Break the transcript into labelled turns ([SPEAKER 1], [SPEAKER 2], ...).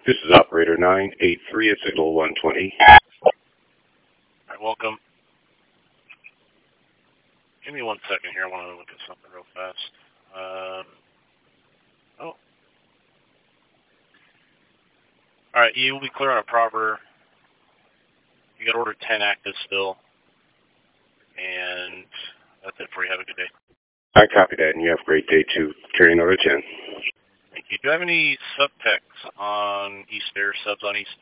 [SPEAKER 1] This is operator 983 at signal 120.
[SPEAKER 2] All right, welcome. Give me 1 second here. I want to look at something real fast. All right, you will be clear on a proper. You got order 10 active still. And that's it for you. Have a good day.
[SPEAKER 1] I copy that, and you have a great day too. Carrying order 10.
[SPEAKER 2] Thank you. Do you have any subtext on East Air, subs on East